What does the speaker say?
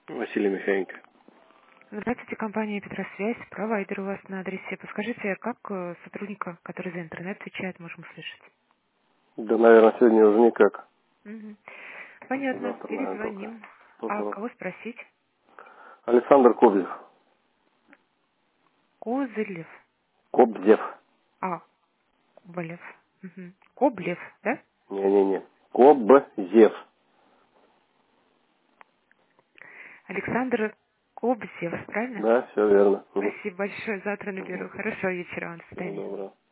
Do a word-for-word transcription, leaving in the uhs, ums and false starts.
Василий Михаенко. Здравствуйте, компания Петросвязь, провайдер у вас на адресе. Подскажите, как э, сотрудника, который за интернет отвечает, можем услышать? Да, наверное, сегодня уже никак. Угу. Понятно, Завтра, наверное, только. перезвоним. А Угу. кого спросить? Александр Кобзев. Козылев. Кобзев. А, Коболев. Угу. Коблев, да? Не-не-не. Кобзев. Александр Кобзев, правильно? Да, все верно. Угу. Спасибо большое, завтра наберу. Угу. Хорошего вечера вам, до Всего свидания. доброго.